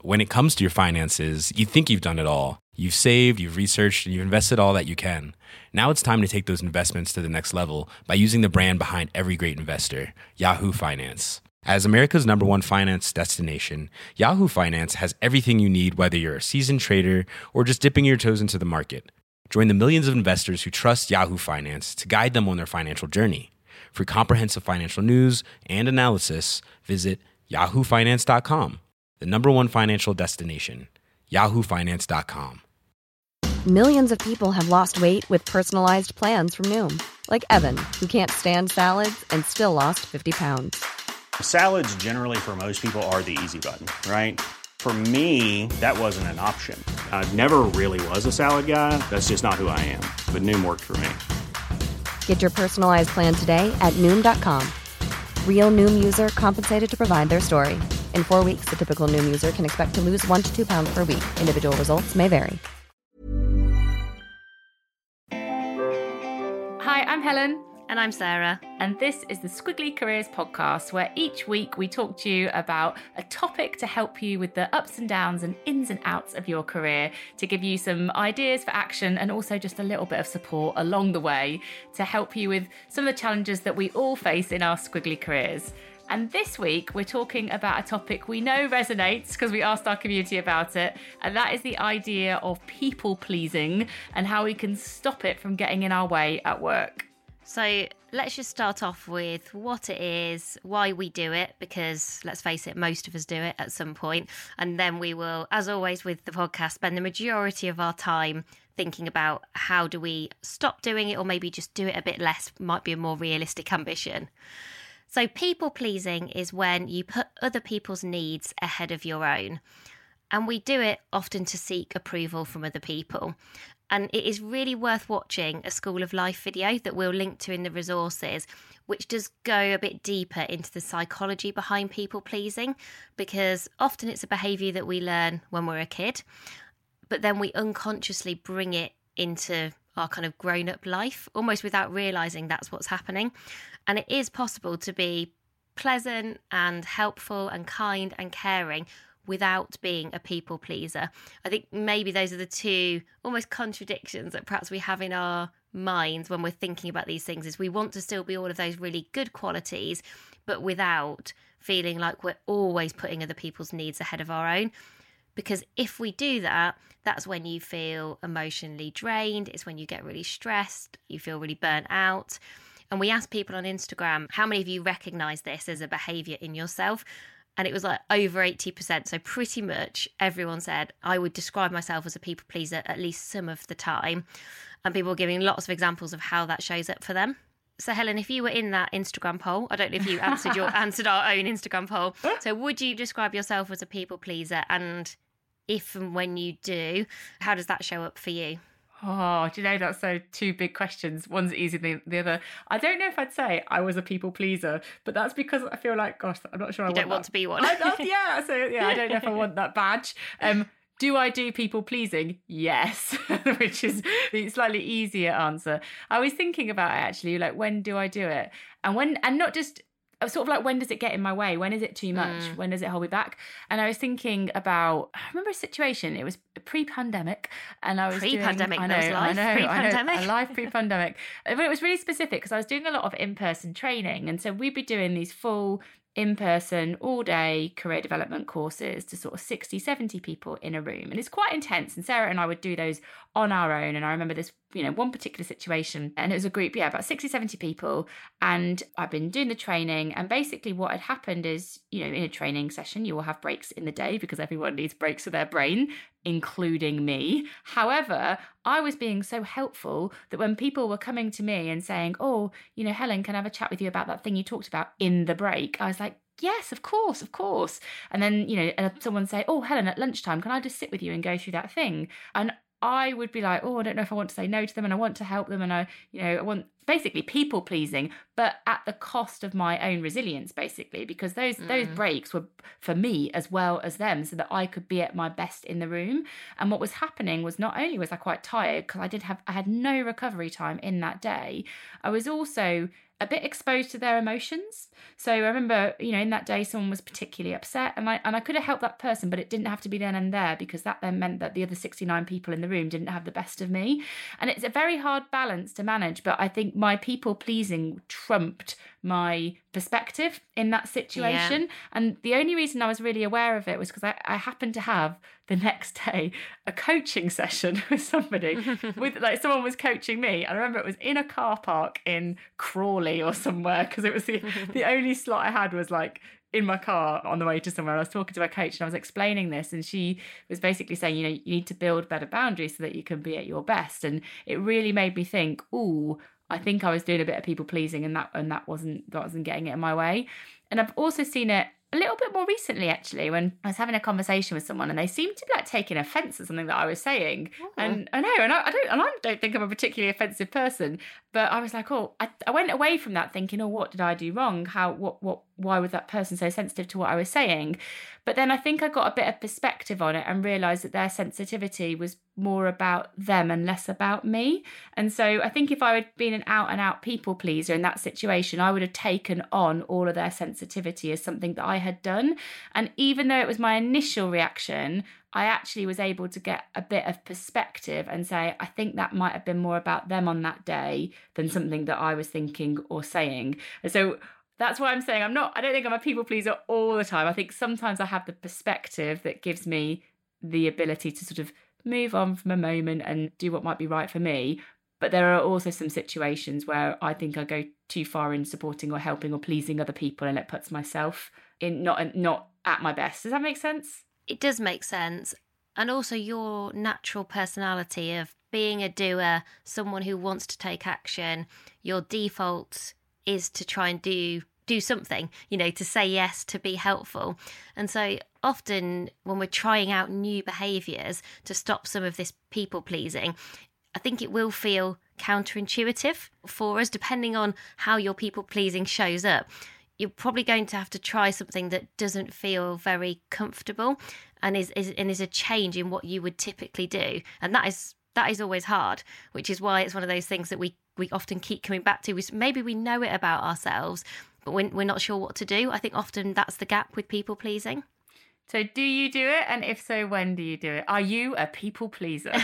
When it comes to your finances, you think you've done it all. You've saved, you've researched, and you've invested all that you can. Now it's time to take those investments to the next level by using the brand behind every great investor, Yahoo Finance. As America's #1 finance destination, Yahoo Finance has everything you need, whether you're a seasoned trader or just dipping your toes into the market. Join the millions of investors who trust Yahoo Finance to guide them on their financial journey. For comprehensive financial news and analysis, visit yahoofinance.com, the #1 financial destination, yahoofinance.com. Millions of people have lost weight with personalized plans from Noom, like Evan, who can't stand salads and still lost 50 pounds. Salads generally for most people are the easy button, right? For me, that wasn't an option. I never really was a salad guy. That's just not who I am. But Noom worked for me. Get your personalized plan today at Noom.com. Real Noom user compensated to provide their story. In 4 weeks, the typical Noom user can expect to lose 1 to 2 pounds per week. Individual results may vary. Hi, I'm Helen. And I'm Sarah. And this is the Squiggly Careers podcast, where each week we talk to you about a topic to help you with the ups and downs and ins and outs of your career, to give you some ideas for action and also just a little bit of support along the way to help you with some of the challenges that we all face in our squiggly careers. And this week, we're talking about a topic we know resonates because we asked our community about it, and that is the idea of people pleasing and how we can stop it from getting in our way at work. So let's just start off with what it is, why we do it, because let's face it, most of us do it at some point. And then we will, as always with the podcast, spend the majority of our time thinking about how do we stop doing it, or maybe just do it a bit less, might be a more realistic ambition. So people pleasing is when you put other people's needs ahead of your own. And we do it often to seek approval from other people. And it is really worth watching a School of Life video that we'll link to in the resources, which does go a bit deeper into the psychology behind people pleasing, because often it's a behaviour that we learn when we're a kid, but then we unconsciously bring it into our kind of grown-up life, almost without realising that's what's happening. And it is possible to be pleasant and helpful and kind and caring without being a people pleaser. I think maybe those are the two almost contradictions that perhaps we have in our minds when we're thinking about these things, is we want to still be all of those really good qualities, but without feeling like we're always putting other people's needs ahead of our own. Because if we do that, that's when you feel emotionally drained. It's when you get really stressed, you feel really burnt out. And we asked people on Instagram, how many of you recognise this as a behaviour in yourself? And it was like over 80%. So pretty much everyone said, I would describe myself as a people pleaser at least some of the time. And people were giving lots of examples of how that shows up for them. So Helen, if you were in that Instagram poll, I don't know if you answered our own Instagram poll. So would you describe yourself as a people pleaser? And if and when you do, how does that show up for you? Oh, do you know, that's so two big questions. One's easier than the other. I don't know if I'd say I was a people pleaser, but that's because I feel like, gosh, I'm not sure you don't want to be one. I don't know if I want that badge. Do I do people pleasing? Yes, which is the slightly easier answer. I was thinking about it actually, like, when do I do it? And not just sort of like, when does it get in my way? When is it too much? When does it hold me back? And I was thinking about, I remember a situation, it was pre-pandemic, and I was pre-pandemic, I know, pre-pandemic. a life pre-pandemic. But it was really specific because I was doing a lot of in-person training, and so we'd be doing these full in-person all-day career development courses to sort of 60, 70 people in a room. And it's quite intense. And Sarah and I would do those on our own. And I remember this, one particular situation, and it was a group, about 60, 70 people. And I've been doing the training. And basically what had happened is, in a training session, you will have breaks in the day because everyone needs breaks for their brain, including me. However, I was being so helpful that when people were coming to me and saying, oh, Helen, can I have a chat with you about that thing you talked about in the break? I was like, yes, of course. And then, someone say, oh, Helen, at lunchtime, can I just sit with you and go through that thing? And I would be like, oh, I don't know if I want to say no to them, and I want to help them, and I want basically people pleasing, but at the cost of my own resilience, basically, because those breaks were for me as well as them, so that I could be at my best in the room. And what was happening was, not only was I quite tired because I had no recovery time in that day, I was also a bit exposed to their emotions. So I remember, in that day, someone was particularly upset, and I could have helped that person, but it didn't have to be then and there, because that then meant that the other 69 people in the room didn't have the best of me. And it's a very hard balance to manage, but I think my people pleasing trumped my perspective in that situation. Yeah. And the only reason I was really aware of it was because I happened to have the next day a coaching session with somebody with someone was coaching me. I remember it was in a car park in Crawley or somewhere, because it was the only slot I had was in my car on the way to somewhere. I was talking to my coach and I was explaining this, and she was basically saying, you need to build better boundaries so that you can be at your best. And it really made me think, I think I was doing a bit of people pleasing, and that wasn't getting it in my way. And I've also seen it a little bit more recently, actually, when I was having a conversation with someone and they seemed to be taking offence at something that I was saying. And I know, and I don't think I'm a particularly offensive person, but I was like, I went away from that thinking, what did I do wrong? Why was that person so sensitive to what I was saying? But then I think I got a bit of perspective on it and realised that their sensitivity was more about them and less about me. And so I think if I had been an out and out people pleaser in that situation, I would have taken on all of their sensitivity as something that I had done. And even though it was my initial reaction, I actually was able to get a bit of perspective and say, I think that might have been more about them on that day than something that I was thinking or saying. And so that's why I'm saying I don't think I'm a people pleaser all the time. I think sometimes I have the perspective that gives me the ability to sort of move on from a moment and do what might be right for me. But there are also some situations where I think I go too far in supporting or helping or pleasing other people, and it puts myself in not at my best. Does that make sense? It does make sense. And also your natural personality of being a doer, someone who wants to take action, your default is to try and do something, to say yes, to be helpful. And so often when we're trying out new behaviours to stop some of this people pleasing, I think it will feel counterintuitive for us, depending on how your people pleasing shows up. You're probably going to have to try something that doesn't feel very comfortable and is a change in what you would typically do. And that is always hard, which is why it's one of those things that we often keep coming back to. Maybe we know it about ourselves, but we're not sure what to do. I think often that's the gap with people pleasing. So do you do it? And if so, when do you do it? Are you a people pleaser?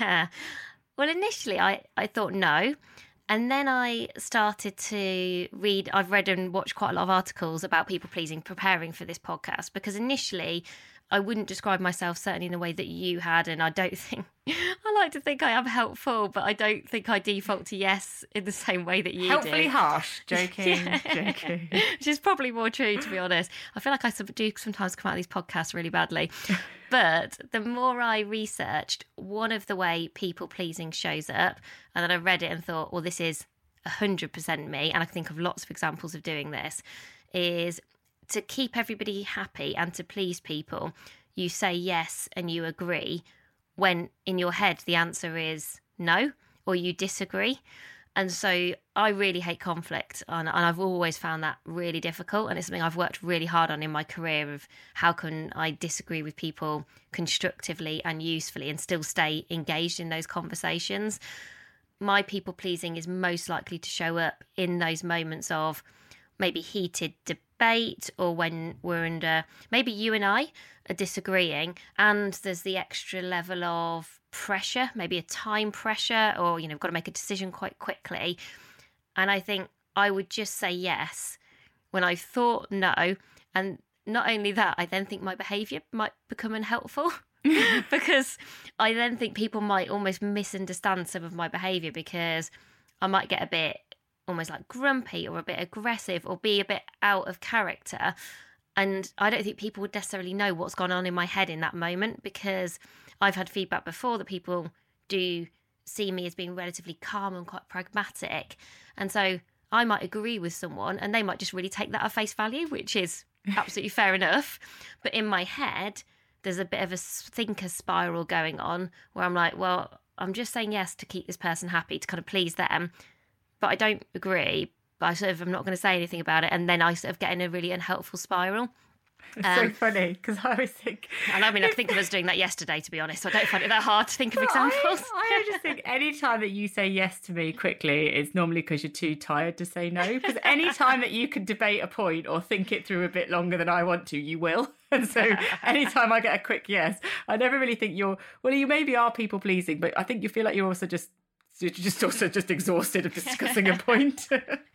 Well, initially I thought no. And then I started to read. I've read and watched quite a lot of articles about people pleasing preparing for this podcast, because initially I wouldn't describe myself certainly in the way that you had, and I don't think I like to think I am helpful, but I don't think I default to yes in the same way that you Helpfully do. Harsh, joking. Which is probably more true, to be honest. I feel like I do sometimes come out of these podcasts really badly. But the more I researched, one of the way people pleasing shows up, and then I read it and thought, well, this is 100% me, and I can think of lots of examples of doing this, is to keep everybody happy and to please people, you say yes and you agree when in your head the answer is no or you disagree. And so I really hate conflict, and I've always found that really difficult, and it's something I've worked really hard on in my career of how can I disagree with people constructively and usefully and still stay engaged in those conversations. My people pleasing is most likely to show up in those moments of maybe heated debate, or when we're under, maybe you and I are disagreeing and there's the extra level of pressure, maybe a time pressure, or we've got to make a decision quite quickly. And I think I would just say yes when I thought no. And not only that, I then think my behaviour might become unhelpful because I then think people might almost misunderstand some of my behaviour, because I might get a bit almost like grumpy or a bit aggressive or be a bit out of character. And I don't think people would necessarily know what's gone on in my head in that moment, because I've had feedback before that people do see me as being relatively calm and quite pragmatic. And so I might agree with someone and they might just really take that at face value, which is absolutely fair enough. But in my head, there's a bit of a thinker spiral going on where I'm like, well, I'm just saying yes to keep this person happy, to kind of please them. but I don't agree. But I'm not going to say anything about it. And then I sort of get in a really unhelpful spiral. It's so funny because I always think... And I mean, I think of us doing that yesterday, to be honest. So I don't find it that hard to think of examples. I just think any time that you say yes to me quickly, it's normally because you're too tired to say no. Because any time that you can debate a point or think it through a bit longer than I want to, you will. And so anytime I get a quick yes, I never really think you maybe are people pleasing, but I think you feel like you're just exhausted of discussing a point.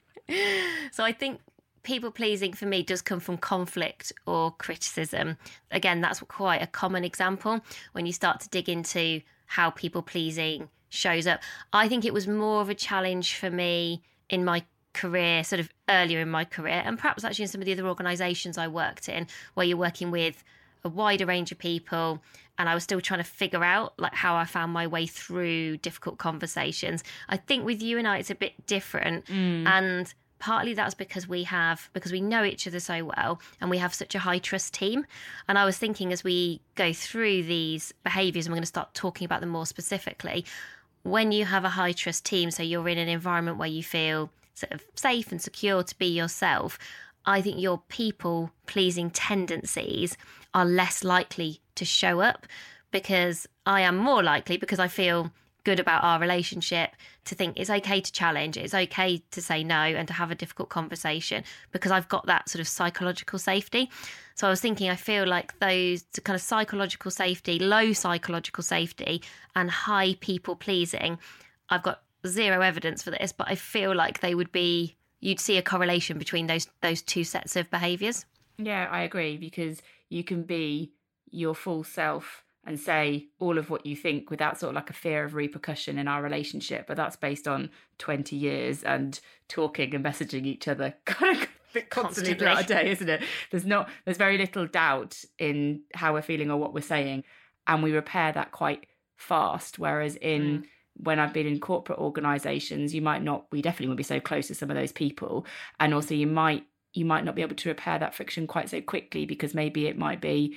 So I think people pleasing for me does come from conflict or criticism. Again, that's quite a common example when you start to dig into how people pleasing shows up. I think it was more of a challenge for me in my career, sort of earlier in my career, and perhaps actually in some of the other organisations I worked in, where you're working with a wider range of people, and I was still trying to figure out like how I found my way through difficult conversations. I think with you and I, it's a bit different, and partly that's because we know each other so well and we have such a high trust team. And I was thinking as we go through these behaviours, and we're going to start talking about them more specifically, when you have a high trust team, so you're in an environment where you feel sort of safe and secure to be yourself, I think your people pleasing tendencies are less likely to show up, because I am more likely, because I feel good about our relationship, to think it's okay to challenge, it's okay to say no and to have a difficult conversation, because I've got that sort of psychological safety. So I was thinking, I feel like those kind of psychological safety, low psychological safety and high people pleasing, I've got zero evidence for this, but I feel like you'd see a correlation between those two sets of behaviours. Yeah, I agree, because you can be your full self and say all of what you think without sort of like a fear of repercussion in our relationship. But that's based on 20 years and talking and messaging each other kind of constantly throughout a day, isn't it? There's very little doubt in how we're feeling or what we're saying. And we repair that quite fast. Whereas when I've been in corporate organisations, we definitely won't be so close to some of those people. And also you might not be able to repair that friction quite so quickly, because maybe it might be,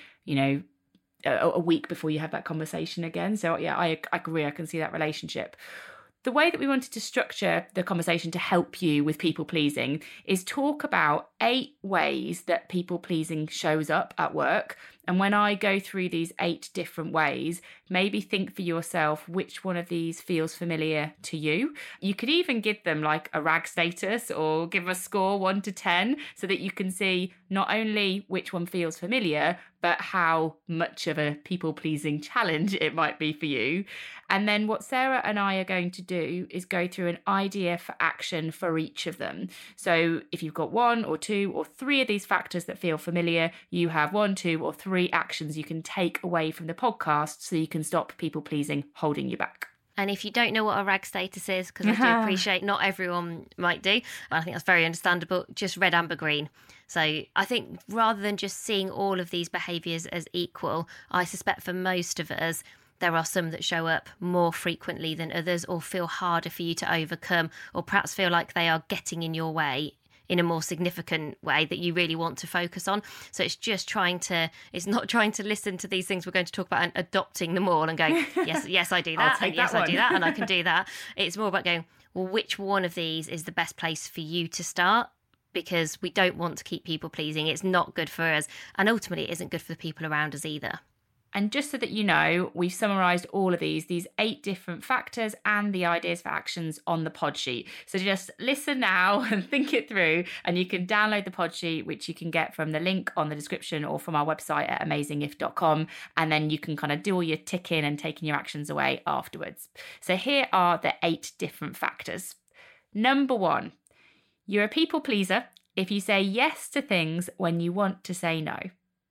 a week before you have that conversation again. So yeah, I agree. I can see that relationship. The way that we wanted to structure the conversation to help you with people pleasing is talk about 8 ways that people pleasing shows up at work. And when I go through these 8 different ways, maybe think for yourself which one of these feels familiar to you. You could even give them like a RAG status or give a score 1 to 10 so that you can see not only which one feels familiar, but how much of a people-pleasing challenge it might be for you. And then what Sarah and I are going to do is go through an idea for action for each of them. So if you've got 1 or 2 or 3 of these factors that feel familiar, you have 1, 2 or 3 actions you can take away from the podcast so you can stop people-pleasing holding you back. And if you don't know what a RAG status is, because I do appreciate not everyone might do, I think that's very understandable, just red, amber, green. So I think rather than just seeing all of these behaviours as equal, I suspect for most of us, there are some that show up more frequently than others, or feel harder for you to overcome, or perhaps feel like they are getting in your way in a more significant way that you really want to focus on. So it's not trying to listen to these things we're going to talk about and adopting them all and going, yes, I do that, and yes, I do that, and I can do that. It's more about going, well, which one of these is the best place for you to start? Because we don't want to keep people pleasing. It's not good for us. And ultimately, it isn't good for the people around us either. And just so that you know, we've summarised all of these 8 different factors and the ideas for actions on the pod sheet. So just listen now and think it through, and you can download the pod sheet, which you can get from the link on the description or from our website at amazingif.com. And then you can kind of do all your ticking and taking your actions away afterwards. So here are the 8 different factors. Number 1, you're a people pleaser if you say yes to things when you want to say no.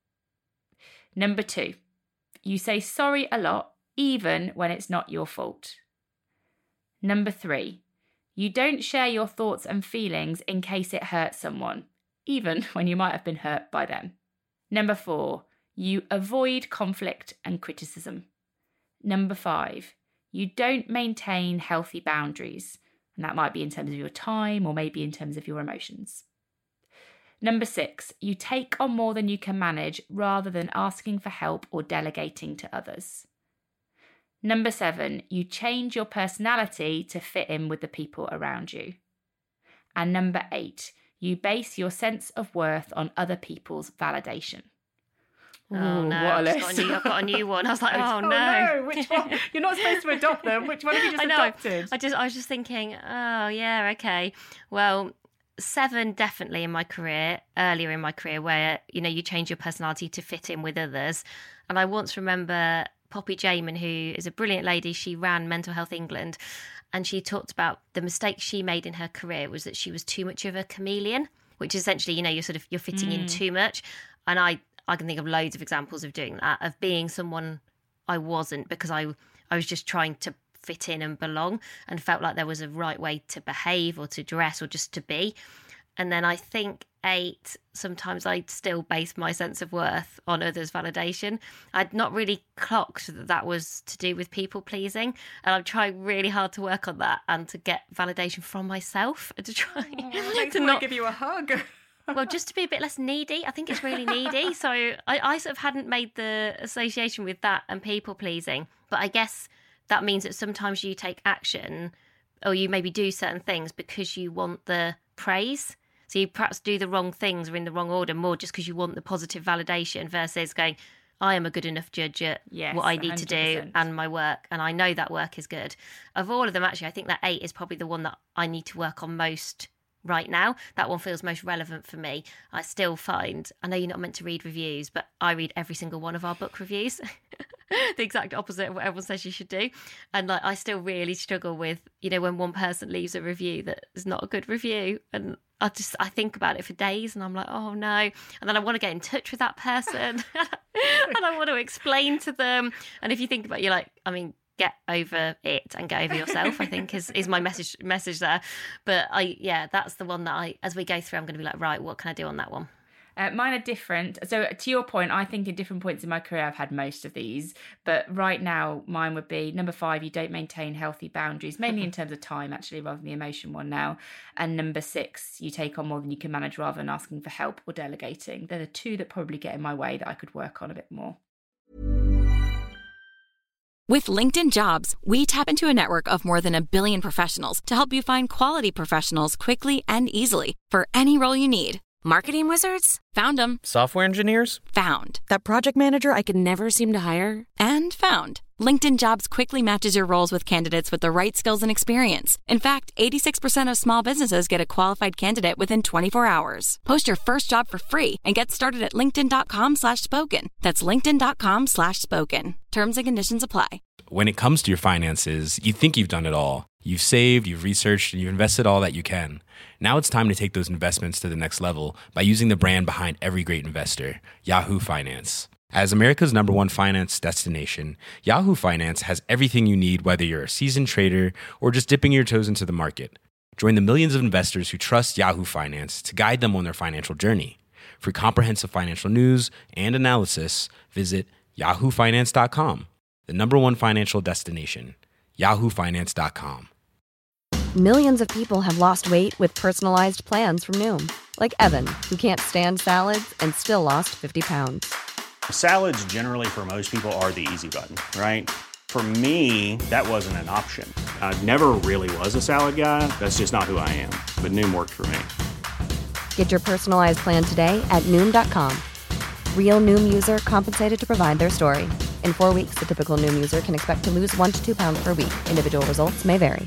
Number 2, you say sorry a lot, even when it's not your fault. Number 3, you don't share your thoughts and feelings in case it hurts someone, even when you might have been hurt by them. Number 4, you avoid conflict and criticism. Number 5, you don't maintain healthy boundaries, and that might be in terms of your time or maybe in terms of your emotions. Number 6, you take on more than you can manage rather than asking for help or delegating to others. Number 7, you change your personality to fit in with the people around you. And number 8, you base your sense of worth on other people's validation. Oh no, what a I've got a new one. I was like, oh no, which one? You're not supposed to adopt them. Which one have you just adopted? I was just thinking, oh yeah, okay. Well, 7 definitely in my career, earlier in my career, where, you know, you change your personality to fit in with others. And I once remember Poppy Jamin, who is a brilliant lady, she ran Mental Health England, and she talked about the mistake she made in her career was that she was too much of a chameleon, which essentially, you know, you're fitting in too much. And I can think of loads of examples of doing that, of being someone I wasn't, because I was just trying to fit in and belong and felt like there was a right way to behave or to dress or just to be. And then I think 8, sometimes I still base my sense of worth on others' validation. I'd not really clocked that was to do with people pleasing, and I'm trying really hard to work on that and to get validation from myself and to try to not give you a hug. Well, just to be a bit less needy. I think it's really needy. So I sort of hadn't made the association with that and people pleasing. But I guess that means that sometimes you take action or you maybe do certain things because you want the praise. So you perhaps do the wrong things or in the wrong order more just because you want the positive validation versus going, I am a good enough judge at what I need 100%. To do and my work. And I know that work is good. Of all of them, actually, I think that 8 is probably the one that I need to work on most right now. That one feels most relevant for me. I still find, I know you're not meant to read reviews, but I read every single one of our book reviews. The exact opposite of what everyone says you should do. And like, I still really struggle with, you know, when one person leaves a review that is not a good review, and I think about it for days and I'm like, oh no. And then I want to get in touch with that person and I want to explain to them. And if you think about it, you're like, I mean, get over it and get over yourself, I think is my message there. But that's the one that as we go through, I'm going to be like, right, what can I do on that one? Mine are different. So to your point, I think at different points in my career, I've had most of these. But right now, mine would be number 5, you don't maintain healthy boundaries, mainly in terms of time, actually, rather than the emotion one now. And number 6, you take on more than you can manage rather than asking for help or delegating. They're the 2 that probably get in my way that I could work on a bit more. With LinkedIn Jobs, we tap into a network of more than 1 billion professionals to help you find quality professionals quickly and easily for any role you need. Marketing wizards? Found them. Software engineers? Found. That project manager I could never seem to hire? And found. LinkedIn Jobs quickly matches your roles with candidates with the right skills and experience. In fact, 86% of small businesses get a qualified candidate within 24 hours. Post your first job for free and get started at linkedin.com/spoken. That's linkedin.com/spoken. Terms and conditions apply. When it comes to your finances, you think you've done it all. You've saved, you've researched, and you've invested all that you can. Now it's time to take those investments to the next level by using the brand behind every great investor, Yahoo Finance. As America's #1 finance destination, Yahoo Finance has everything you need, whether you're a seasoned trader or just dipping your toes into the market. Join the millions of investors who trust Yahoo Finance to guide them on their financial journey. For comprehensive financial news and analysis, visit yahoofinance.com, the #1 financial destination, yahoofinance.com. Millions of people have lost weight with personalized plans from Noom. Like Evan, who can't stand salads and still lost 50 pounds. Salads generally for most people are the easy button, right? For me, that wasn't an option. I never really was a salad guy. That's just not who I am. But Noom worked for me. Get your personalized plan today at Noom.com. Real Noom user compensated to provide their story. In 4 weeks, the typical Noom user can expect to lose 1 to 2 pounds per week. Individual results may vary.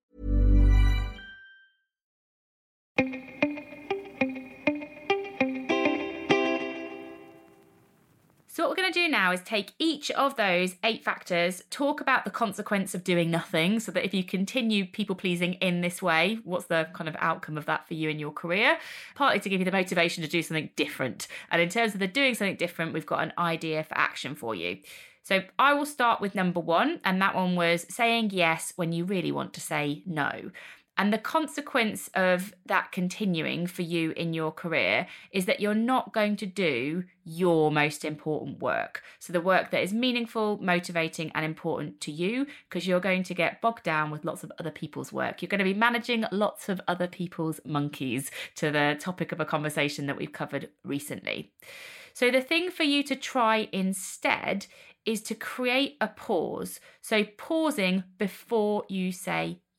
So what we're going to do now is take each of those 8 factors, talk about the consequence of doing nothing, so that if you continue people-pleasing in this way, what's the kind of outcome of that for you in your career? Partly to give you the motivation to do something different. And in terms of the doing something different, we've got an idea for action for you. So I will start with number 1, and that one was saying yes when you really want to say no. And the consequence of that continuing for you in your career is that you're not going to do your most important work. So the work that is meaningful, motivating, and important to you, because you're going to get bogged down with lots of other people's work. You're going to be managing lots of other people's monkeys, to the topic of a conversation that we've covered recently. So the thing for you to try instead is to create a pause. So pausing before you say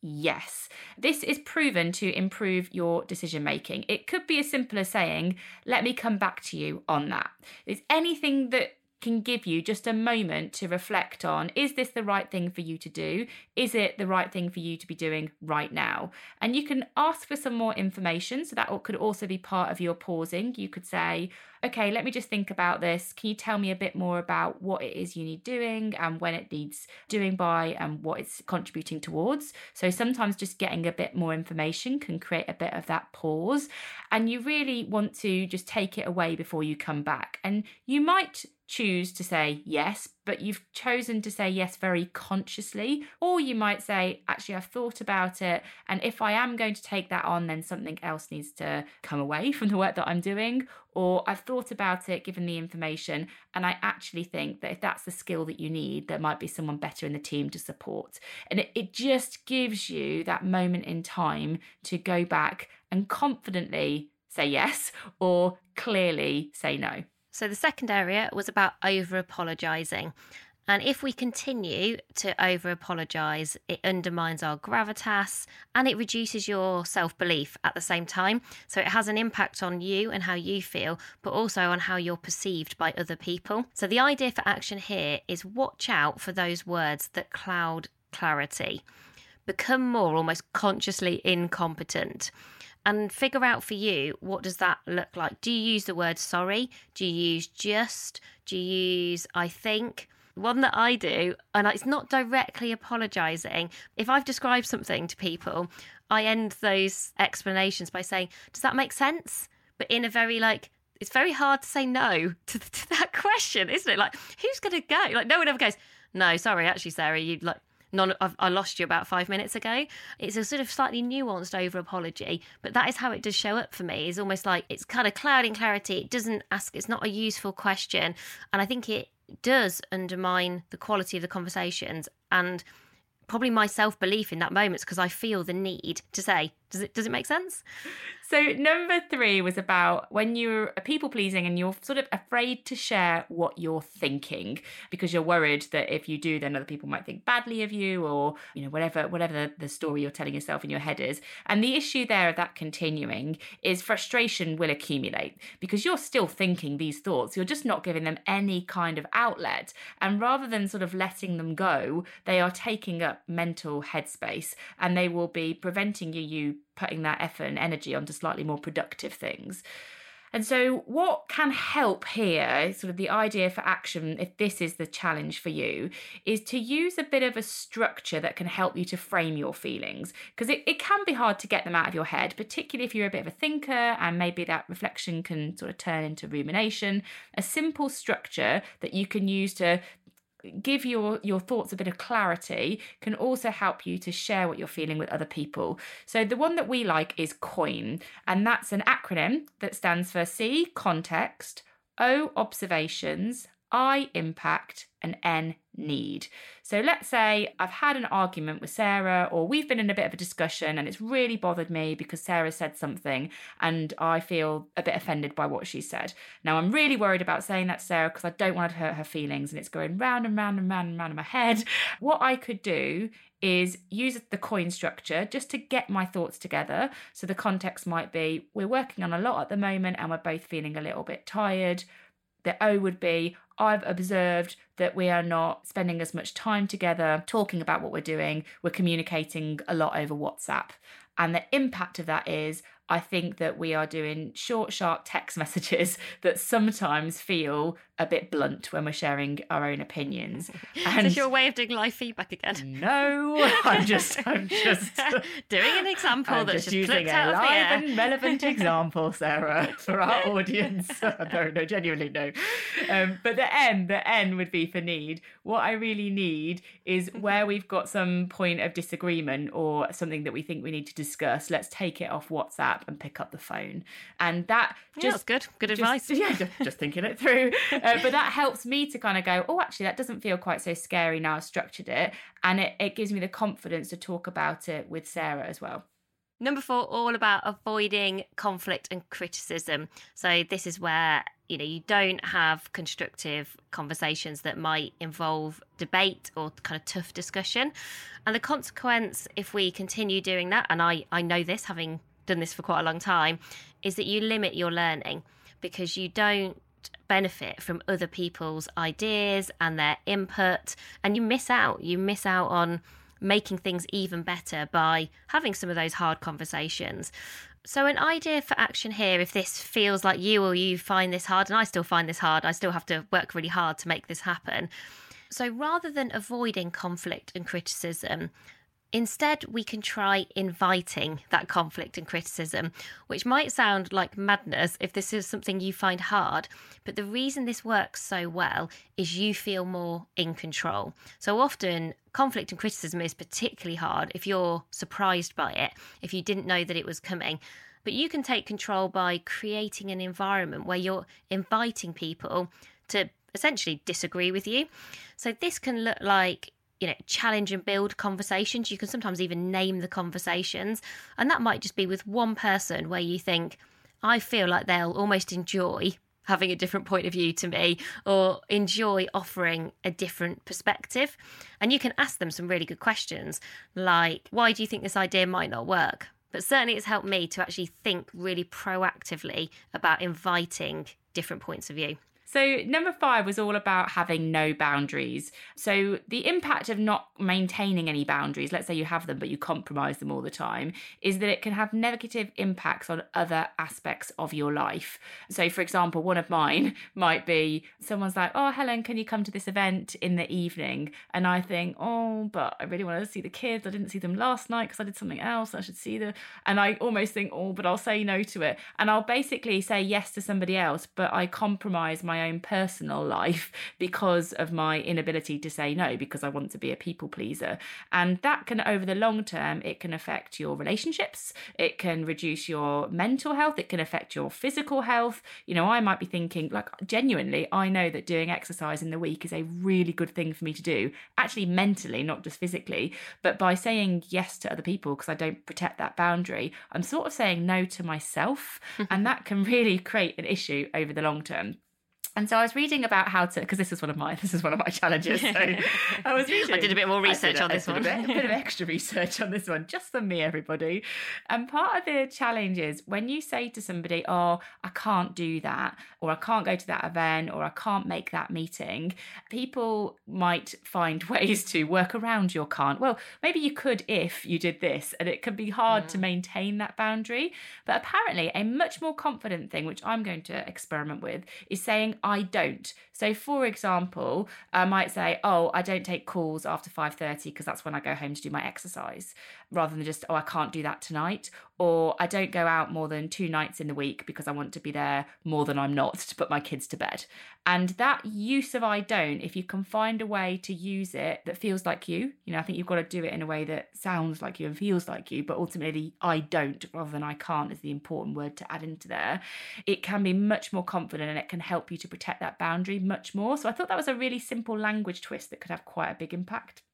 yes. This is proven to improve your decision making. It could be as simple as saying, let me come back to you on that. It's anything that can give you just a moment to reflect on, is this the right thing for you to do? Is it the right thing for you to be doing right now? And you can ask for some more information. So that could also be part of your pausing. You could say, okay, let me just think about this. Can you tell me a bit more about what it is you need doing and when it needs doing by and what it's contributing towards? So sometimes just getting a bit more information can create a bit of that pause. And you really want to just take it away before you come back. And you might choose to say yes, but you've chosen to say yes very consciously. Or you might say, actually, I've thought about it. And if I am going to take that on, then something else needs to come away from the work that I'm doing. Or I've thought about it, given the information, and I actually think that if that's the skill that you need, there might be someone better in the team to support. And it just gives you that moment in time to go back and confidently say yes or clearly say no. So the second area was about over-apologising. And if we continue to over-apologise, it undermines our gravitas and it reduces your self-belief at the same time. So it has an impact on you and how you feel, but also on how you're perceived by other people. So the idea for action here is watch out for those words that cloud clarity. Become more almost consciously incompetent. And figure out for you, what does that look like? Do you use the word sorry? Do you use just? Do you use I think? One that I do, and it's not directly apologising. If I've described something to people, I end those explanations by saying, does that make sense? But in a very it's very hard to say no to that question, isn't it? Like, who's going to go? Like, no one ever goes, no, sorry, actually, Sarah, you'd like... I lost you about 5 minutes ago. It's a sort of slightly nuanced over apology, but that is how it does show up for me. It's almost like it's kind of clouding clarity. It doesn't ask, it's not a useful question. And I think it does undermine the quality of the conversations and probably my self-belief in that moment because I feel the need to say, does it make sense? So number 3 was about when you're people-pleasing and you're sort of afraid to share what you're thinking because you're worried that if you do, then other people might think badly of you or, whatever the story you're telling yourself in your head is. And the issue there of that continuing is frustration will accumulate because you're still thinking these thoughts. You're just not giving them any kind of outlet. And rather than sort of letting them go, they are taking up mental headspace and they will be preventing you putting that effort and energy onto slightly more productive things. And so what can help here, sort of the idea for action, if this is the challenge for you, is to use a bit of a structure that can help you to frame your feelings. Because it can be hard to get them out of your head, particularly if you're a bit of a thinker and maybe that reflection can sort of turn into rumination. A simple structure that you can use to give your thoughts a bit of clarity can also help you to share what you're feeling with other people. So the one that we like is COIN, and that's an acronym that stands for C, context, O, observations, I, impact, and N, need. So let's say I've had an argument with Sarah, or we've been in a bit of a discussion and it's really bothered me because Sarah said something and I feel a bit offended by what she said. Now I'm really worried about saying that to Sarah because I don't want to hurt her feelings and it's going round and round and round and round in my head. What I could do is use the COIN structure just to get my thoughts together. So the context might be, we're working on a lot at the moment and we're both feeling a little bit tired. The O would be, I've observed that we are not spending as much time together talking about what we're doing. We're communicating a lot over WhatsApp. And the impact of that is, I think that we are doing short, sharp text messages that sometimes feel a bit blunt when we're sharing our own opinions. And is this your way of doing live feedback again? No, I'm just doing an example that's just using out a of the air. live and relevant example, Sarah, for our audience. No, genuinely no. But the N would be for need. What I really need is where we've got some point of disagreement or something that we think we need to discuss, let's take it off WhatsApp and pick up the phone. And that that's good advice. Yeah, just thinking it through. But that helps me to kind of go, oh, actually, that doesn't feel quite so scary now I've structured it. And it gives me the confidence to talk about it with Sarah as well. Number 4, all about avoiding conflict and criticism. So this is where, you don't have constructive conversations that might involve debate or kind of tough discussion. And the consequence, if we continue doing that, and I know this, having done this for quite a long time, is that you limit your learning because you don't benefit from other people's ideas and their input, and you miss out on making things even better by having some of those hard conversations. So an idea for action here, if this feels like you or you find this hard, and I still find this hard, I still have to work really hard to make this happen. So rather than avoiding conflict and criticism, instead we can try inviting that conflict and criticism, which might sound like madness if this is something you find hard, but the reason this works so well is you feel more in control. So often conflict and criticism is particularly hard if you're surprised by it, if you didn't know that it was coming. But you can take control by creating an environment where you're inviting people to essentially disagree with you. So this can look like, challenge and build conversations. You can sometimes even name the conversations. And that might just be with one person where you think, I feel like they'll almost enjoy having a different point of view to me, or enjoy offering a different perspective. And you can ask them some really good questions, like, why do you think this idea might not work? But certainly it's helped me to actually think really proactively about inviting different points of view. So number 5 was all about having no boundaries. So the impact of not maintaining any boundaries, let's say you have them but you compromise them all the time, is that it can have negative impacts on other aspects of your life. So for example, one of mine might be someone's like, oh, Helen, can you come to this event in the evening? And I think, oh, but I really want to see the kids. I didn't see them last night because I did something else. I should see them. And I almost think, oh, but I'll say no to it. And I'll basically say yes to somebody else, but I compromise my own personal life because of my inability to say no, because I want to be a people pleaser. And that can, over the long term, it can affect your relationships, it can reduce your mental health, it can affect your physical health. I might be thinking, like, genuinely, I know that doing exercise in the week is a really good thing for me to do, actually mentally, not just physically. But by saying yes to other people because I don't protect that boundary, I'm sort of saying no to myself. And that can really create an issue over the long term. And so I was reading about how to, because this is one of my challenges. So I was reading. I did a bit more research on this one. A bit of extra research on this one, just for me, everybody. And part of the challenge is when you say to somebody, oh, I can't do that, or I can't go to that event, or I can't make that meeting, people might find ways to work around your can't. Well, maybe you could if you did this, and it can be hard to maintain that boundary. But apparently a much more confident thing, which I'm going to experiment with, is saying, I don't. So for example, I might say, oh, I don't take calls after 5:30 because that's when I go home to do my exercise, rather than just, oh, I can't do that tonight. Or I don't go out more than 2 nights in the week because I want to be there more than I'm not to put my kids to bed. And that use of I don't, if you can find a way to use it that feels like you, I think you've got to do it in a way that sounds like you and feels like you, but ultimately I don't rather than I can't is the important word to add into there. It can be much more confident and it can help you to protect that boundary much more. So I thought that was a really simple language twist that could have quite a big impact.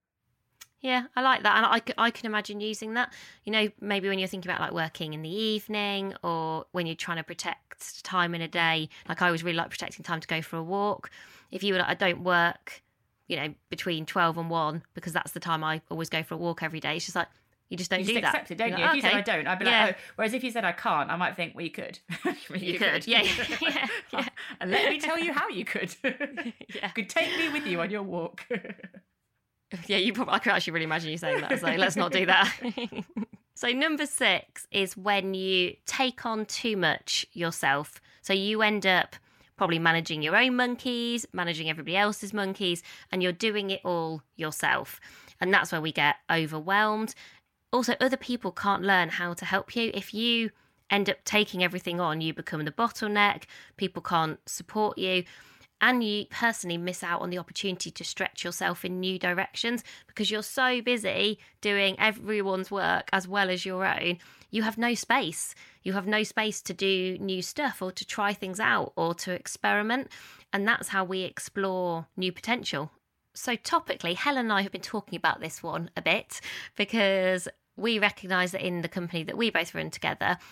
Yeah, I like that. And I can imagine using that, maybe when you're thinking about like working in the evening, or when you're trying to protect time in a day. Like I always really like protecting time to go for a walk. If you were like, I don't work, between 12 and 1 because that's the time I always go for a walk every day. It's just like, you just don't do that. You just accept it, don't you? Like, if you said I don't, I'd be like, oh. Whereas if you said I can't, I might think, well, you could. you could. Yeah. And let me tell you how you could. You could take me with you on your walk. Yeah, I could actually really imagine you saying that. So let's not do that. So number 6 is when you take on too much yourself. So you end up probably managing your own monkeys, managing everybody else's monkeys, and you're doing it all yourself. And that's where we get overwhelmed. Also, other people can't learn how to help you. If you end up taking everything on, you become the bottleneck, people can't support you, and you personally miss out on the opportunity to stretch yourself in new directions because you're so busy doing everyone's work as well as your own. You have no space. You have no space to do new stuff or to try things out or to experiment. And that's how we explore new potential. So topically, Helen and I have been talking about this one a bit because we recognise that in the company that we both run together,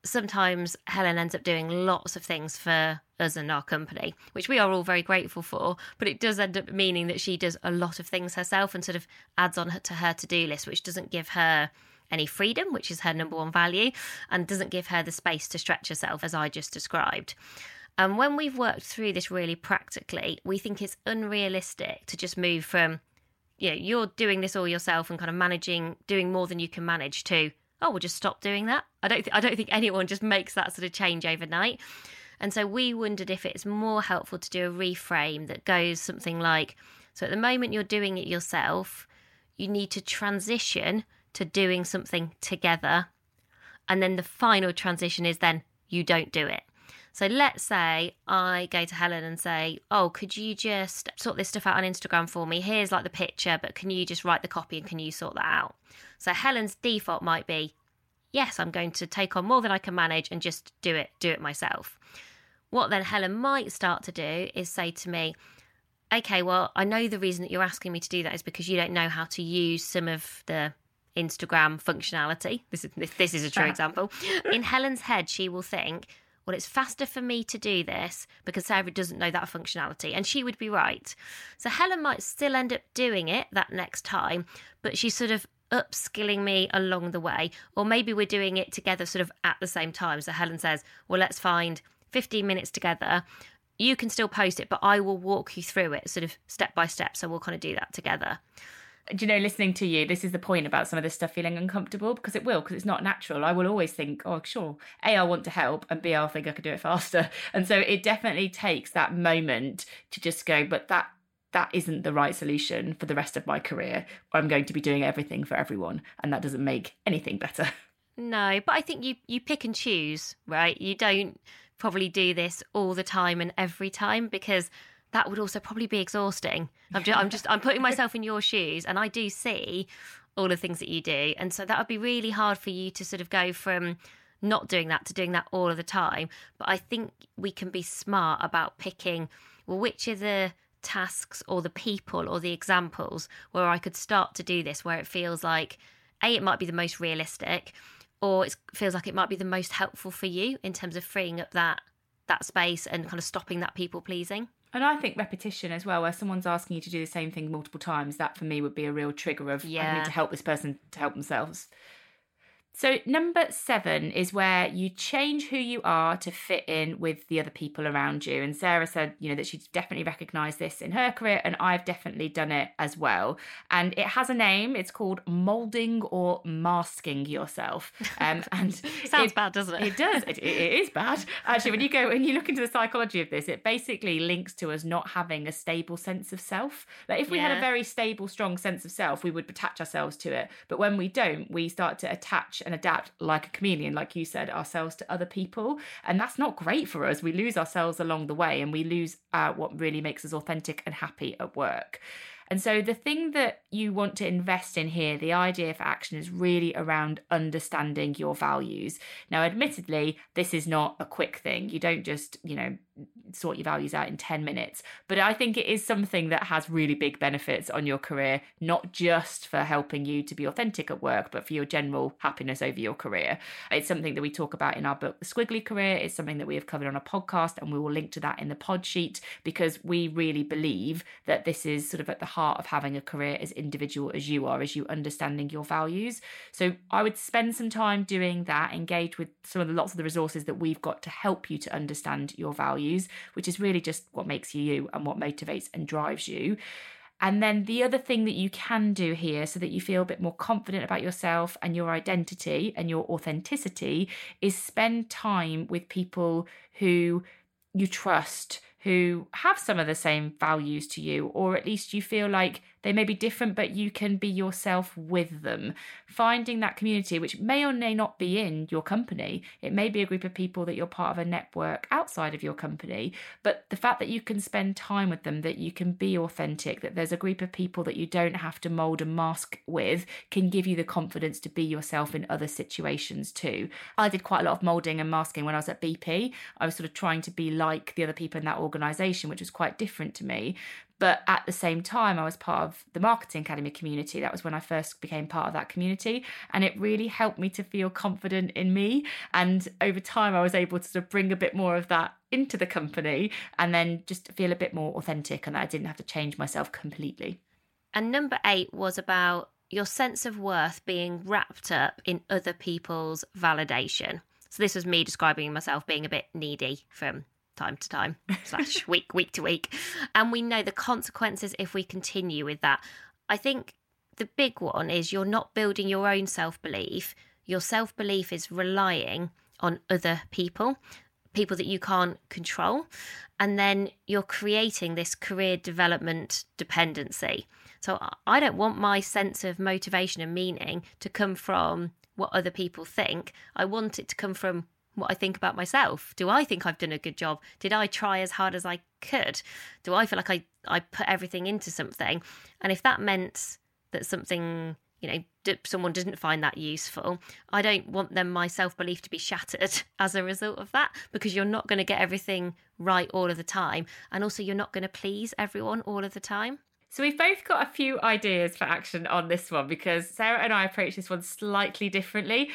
sometimes Helen ends up doing lots of things for us and our company, which we are all very grateful for, but it does end up meaning that she does a lot of things herself and sort of adds on to her to-do list, which doesn't give her any freedom, which is her number one value, and doesn't give her the space to stretch herself, as I just described. And when we've worked through this really practically, we think it's unrealistic to just move from, you're doing this all yourself and kind of managing, doing more than you can manage, to, oh, we'll just stop doing that. I don't think anyone just makes that sort of change overnight. And so we wondered if it's more helpful to do a reframe that goes something like, so at the moment you're doing it yourself, you need to transition to doing something together. And then the final transition is then you don't do it. So let's say I go to Helen and say, oh, could you just sort this stuff out on Instagram for me? Here's like the picture, but can you just write the copy and can you sort that out? So Helen's default might be, yes, I'm going to take on more than I can manage and just do it myself. What then Helen might start to do is say to me, okay, well, I know the reason that you're asking me to do that is because you don't know how to use some of the Instagram functionality. This is a true example. In Helen's head, she will think, well, it's faster for me to do this because Sarah doesn't know that functionality. And she would be right. So Helen might still end up doing it that next time, but she's sort of upskilling me along the way. Or maybe we're doing it together sort of at the same time. So Helen says, well, let's find 15 minutes together. You can still post it, but I will walk you through it sort of step by step. So we'll kind of do that together. Do you know, listening to you, this is the point about some of this stuff feeling uncomfortable, because it's not natural. I will always think, oh, sure, A, I want to help, and B, I'll think I could do it faster. And so it definitely takes that moment to just go, but that isn't the right solution for the rest of my career. I'm going to be doing everything for everyone, and that doesn't make anything better. No, but I think you pick and choose, right? You don't probably do this all the time and every time, because that would also probably be exhausting. I'm putting myself in your shoes, and I do see all the things that you do. And so that would be really hard for you to sort of go from not doing that to doing that all of the time. But I think we can be smart about picking, well, which are the tasks or the people or the examples where I could start to do this, where it feels like, A, it might be the most realistic, or it feels like it might be the most helpful for you in terms of freeing up that space and kind of stopping that people pleasing. And I think repetition as well, where someone's asking you to do the same thing multiple times, that for me would be a real trigger of, I need to help this person to help themselves. So number 7 is where you change who you are to fit in with the other people around you. And Sarah said, that she's definitely recognised this in her career, and I've definitely done it as well. And it has a name. It's called moulding or masking yourself. And sounds bad, doesn't it? It does. It is bad. Actually, when you look into the psychology of this, it basically links to us not having a stable sense of self. Like if we had a very stable, strong sense of self, we would attach ourselves to it. But when we don't, we start to attach and adapt like a chameleon, like you said, ourselves to other people. And that's not great for us. We lose ourselves along the way, and we lose what really makes us authentic and happy at work. And so the thing that you want to invest in here, the idea for action, is really around understanding your values. Now, admittedly, this is not a quick thing. You don't just, sort your values out in 10 minutes. But I think it is something that has really big benefits on your career, not just for helping you to be authentic at work, but for your general happiness over your career. It's something that we talk about in our book, The Squiggly Career. It's something that we have covered on a podcast, and we will link to that in the pod sheet, because we really believe that this is sort of at the heart of having a career as individual as you are, as you understanding your values. So I would spend some time doing that, engage with lots of the resources that we've got to help you to understand your values, which is really just what makes you you and what motivates and drives you. And then the other thing that you can do here, so that you feel a bit more confident about yourself and your identity and your authenticity, is spend time with people who you trust, who have some of the same values to you, or at least you feel like they may be different, but you can be yourself with them. Finding that community, which may or may not be in your company. It may be a group of people that you're part of a network outside of your company, but the fact that you can spend time with them, that you can be authentic, that there's a group of people that you don't have to mould and mask with, can give you the confidence to be yourself in other situations too. I did quite a lot of moulding and masking when I was at BP. I was sort of trying to be like the other people in that organisation, which was quite different to me. But at the same time, I was part of the Marketing Academy community. That was when I first became part of that community. And it really helped me to feel confident in me. And over time, I was able to sort of bring a bit more of that into the company and then just feel a bit more authentic, and I didn't have to change myself completely. And number 8 was about your sense of worth being wrapped up in other people's validation. So this was me describing myself being a bit needy from time to time / week to week. And we know the consequences if we continue with that. I think the big one is you're not building your own self-belief. Your self-belief is relying on other people that you can't control. And then you're creating this career development dependency. So I don't want my sense of motivation and meaning to come from what other people think. I want it to come from what I think about myself. Do I think I've done a good job? Did I try as hard as I could? Do I feel like I put everything into something? And if that meant that something, someone didn't find that useful, I don't want my self-belief to be shattered as a result of that, because you're not going to get everything right all of the time. And also you're not going to please everyone all of the time. So we've both got a few ideas for action on this one, because Sarah and I approach this one slightly differently.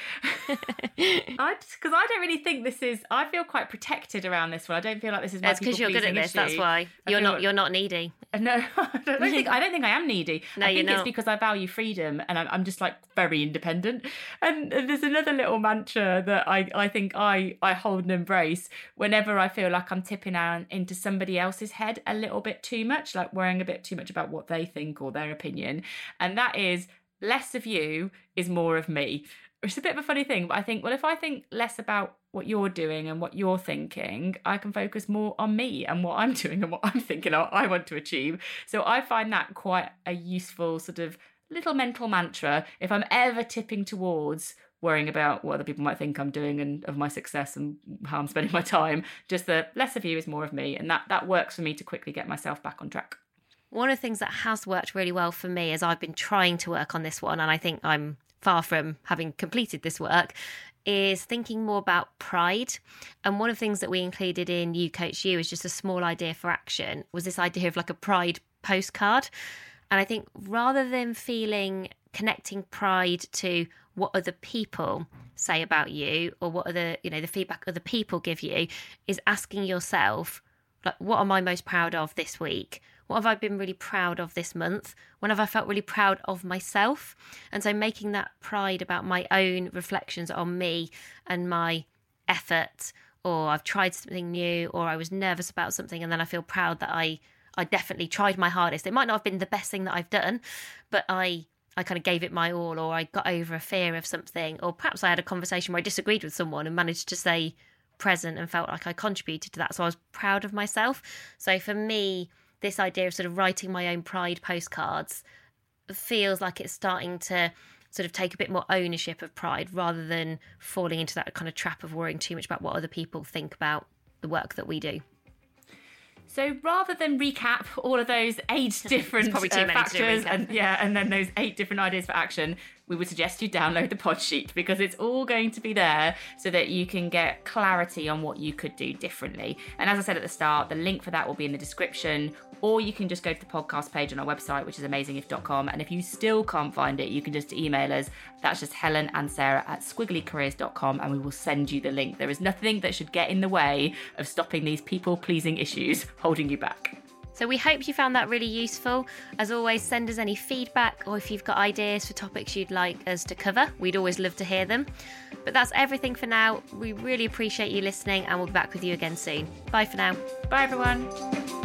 Because I don't really think this is, I feel quite protected around this one. I don't feel like this is my people pleasing issue. It's because you're good at this, that's why. You're not needy. No, I don't think I am needy. No, I think you're it's not. because I value freedom and I'm just like very independent. And there's another little mantra that I think I hold and embrace whenever I feel like I'm tipping out into somebody else's head a little bit too much, like worrying a bit too much about what they think or their opinion. And that is, less of you is more of me. It's a bit of a funny thing, but I think, well, if I think less about what you're doing and what you're thinking, I can focus more on me and what I'm doing and what I'm thinking I want to achieve. So I find that quite a useful sort of little mental mantra if I'm ever tipping towards worrying about what other people might think I'm doing and of my success and how I'm spending my time. Just the less of you is more of me. And that works for me to quickly get myself back on track. One of the things that has worked really well for me as I've been trying to work on this one, and I think I'm far from having completed this work, is thinking more about pride. And one of the things that we included in You Coach You is just a small idea for action, was this idea of like a pride postcard. And I think rather than connecting pride to what other people say about you or what other, the feedback other people give you, is asking yourself, like, what am I most proud of this week? What have I been really proud of this month? When have I felt really proud of myself? And so making that pride about my own reflections on me and my effort, or I've tried something new, or I was nervous about something and then I feel proud that I definitely tried my hardest. It might not have been the best thing that I've done, but I kind of gave it my all, or I got over a fear of something, or perhaps I had a conversation where I disagreed with someone and managed to stay present and felt like I contributed to that. So I was proud of myself. So for me, this idea of sort of writing my own pride postcards feels like it's starting to sort of take a bit more ownership of pride rather than falling into that kind of trap of worrying too much about what other people think about the work that we do. So rather than recap all of those 8 different factors and then those 8 different ideas for action, we would suggest you download the pod sheet, because it's all going to be there so that you can get clarity on what you could do differently. And as I said at the start, the link for that will be in the description, or you can just go to the podcast page on our website, which is amazingif.com. And if you still can't find it, you can just email us. That's just Helen and Sarah at squigglycareers.com, and we will send you the link. There is nothing that should get in the way of stopping these people-pleasing issues holding you back. So we hope you found that really useful. As always, send us any feedback, or if you've got ideas for topics you'd like us to cover, we'd always love to hear them. But that's everything for now. We really appreciate you listening, and we'll be back with you again soon. Bye for now. Bye, everyone.